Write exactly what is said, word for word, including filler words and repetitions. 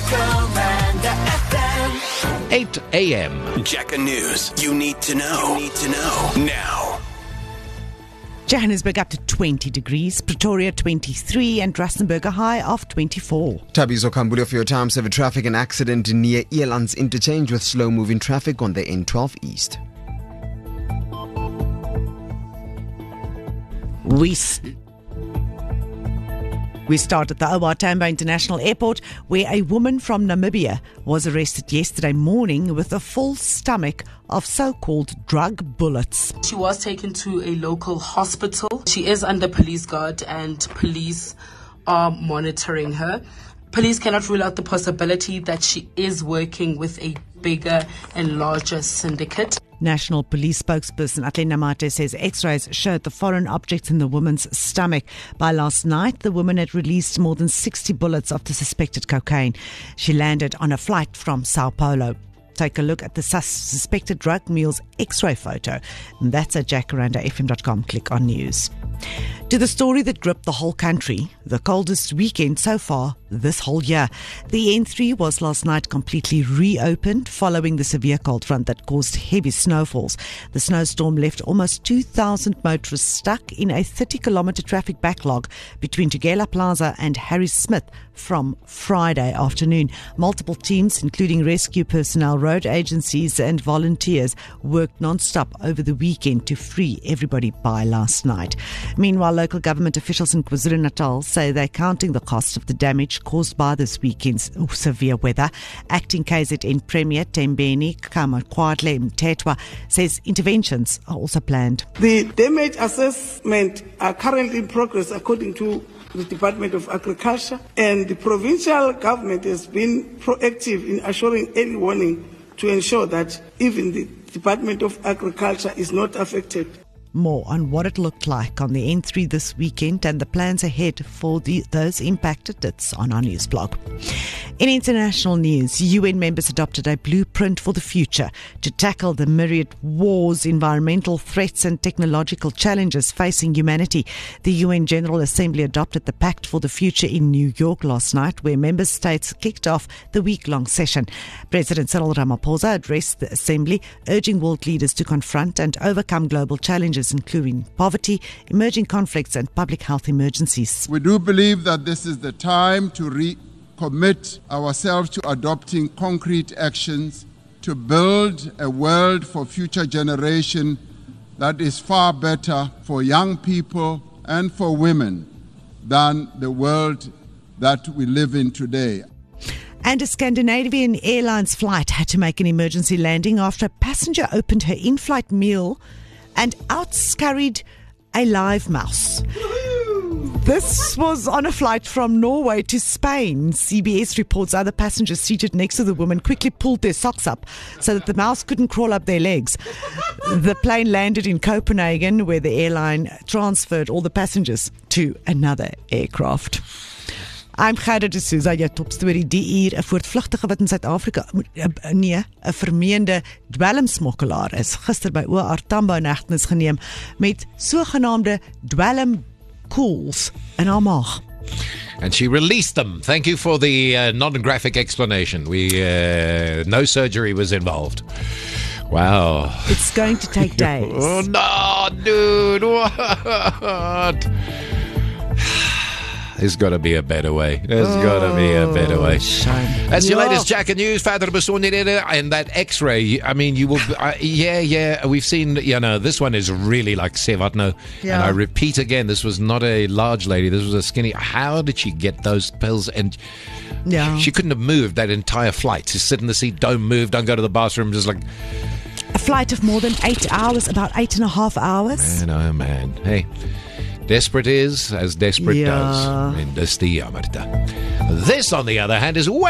Jacaranda F M. eight a.m. Jacker News. You need to know. You need to know now. Johannesburg up to twenty degrees, Pretoria twenty-three, and Rustenburg a high of twenty-four. Tabizo Kambulo for your time saver traffic. An accident near Elands interchange with slow moving traffic on the N twelve East. We st- We start at the O R Tambo International Airport, where a woman from Namibia was arrested yesterday morning with a full stomach of so-called drug bullets. She was taken to a local hospital. She is under police guard and police are monitoring her. Police cannot rule out the possibility that she is working with a bigger and larger syndicate. National Police spokesperson Atlena Mate says x-rays showed the foreign objects in the woman's stomach. By last night, the woman had released more than sixty bullets of the suspected cocaine. She landed on a flight from Sao Paulo. Take a look at the sus- suspected drug mule's x-ray photo. And that's at jacaranda f m dot com. Click on news. To the story that gripped the whole country, the coldest weekend so far this whole year. The N three was last night completely reopened following the severe cold front that caused heavy snowfalls. The snowstorm left almost two thousand motorists stuck in a thirty kilometre traffic backlog between Tugela Plaza and Harry Smith from Friday afternoon. Multiple teams, including rescue personnel, road agencies and volunteers, worked non-stop over the weekend to free everybody by last night. Meanwhile, local government officials in KwaZulu-Natal say they're counting the cost of the damage caused by this weekend's severe weather. Acting K Z N Premier Tembeni Kamakwadle Mtetwa says interventions are also planned. The damage assessment are currently in progress according to the Department of Agriculture, and the provincial government has been proactive in assuring early warning to ensure that even the Department of Agriculture is not affected. More on what it looked like on the N three this weekend and the plans ahead for the, those impacted. It's on our news blog. In international news, U N members adopted a blueprint for the future to tackle the myriad wars, environmental threats and technological challenges facing humanity. The U N General Assembly adopted the Pact for the Future in New York last night, where member states kicked off the week-long session. President Cyril Ramaphosa addressed the Assembly, urging world leaders to confront and overcome global challenges including poverty, emerging conflicts and public health emergencies. We do believe that this is the time to recommit ourselves to adopting concrete actions to build a world for future generation that is far better for young people and for women than the world that we live in today. And a Scandinavian Airlines flight had to make an emergency landing after a passenger opened her in-flight meal and outscurried a live mouse. This was on a flight from Norway to Spain. C B S reports other passengers seated next to the woman quickly pulled their socks up so that the mouse couldn't crawl up their legs. The plane landed in Copenhagen, where the airline transferred all the passengers to another aircraft. I'm Gerda de Souza, jou topstorie die uur. 'n Voortvlugtige wat in Suid-Afrika, nee, 'n vermeende dwelmsmokkelaar is gister by O R Tambo in hegtenis geneem met sogenaamde dwelmkoels in haar maag. And she released them. Thank you for the uh, non-graphic explanation. We uh, no surgery was involved. Wow. It's going to take days. Oh no, dude. What? There's got to be a better way. There's oh, got to be a better way. Shame. That's your yeah. latest Jacker News. Father Besonderhede and that X-ray. I mean, you will. Uh, yeah, yeah. We've seen. You know, this one is really like Sevatno. Yeah. And I repeat again, this was not a large lady. This was a skinny. How did she get those pills? And yeah. she couldn't have moved that entire flight. To sit in the seat, don't move, don't go to the bathroom. Just like a flight of more than eight hours, about eight and a half hours. Man, oh man. Hey. Desperate is as desperate yeah. does. In This, on the other hand, is way